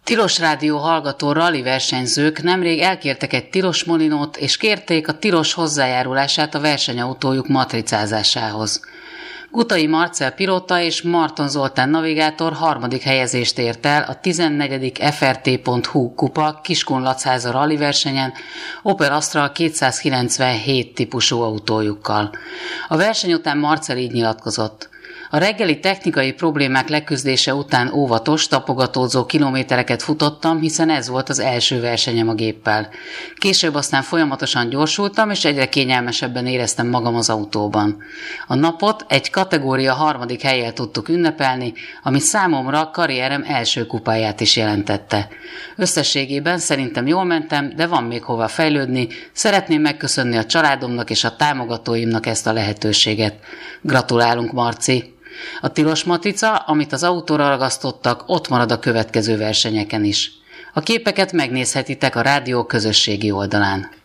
Tilos Rádió hallgató rali versenyzők nemrég elkértek egy tilos molinót, és kérték a tilos hozzájárulását a versenyautójuk matricázásához. Gutai Marcell pilóta és Marton Zoltán navigátor harmadik helyezést ért el a 14. FRT.hu kupa Kiskunlachháza rali versenyen Opel Astra 297 típusú autójukkal. A verseny után Marcell így nyilatkozott. A reggeli technikai problémák leküzdése után óvatos, tapogatózó kilométereket futottam, hiszen ez volt az első versenyem a géppel. Később aztán folyamatosan gyorsultam, és egyre kényelmesebben éreztem magam az autóban. A napot egy kategória harmadik hellyel tudtuk ünnepelni, ami számomra karrierem első kupáját is jelentette. Összességében szerintem jól mentem, de van még hova fejlődni, szeretném megköszönni a családomnak és a támogatóimnak ezt a lehetőséget. Gratulálunk, Marci! A tilos matrica, amit az autóra ragasztottak, ott marad a következő versenyeken is. A képeket megnézhetitek a rádió közösségi oldalán.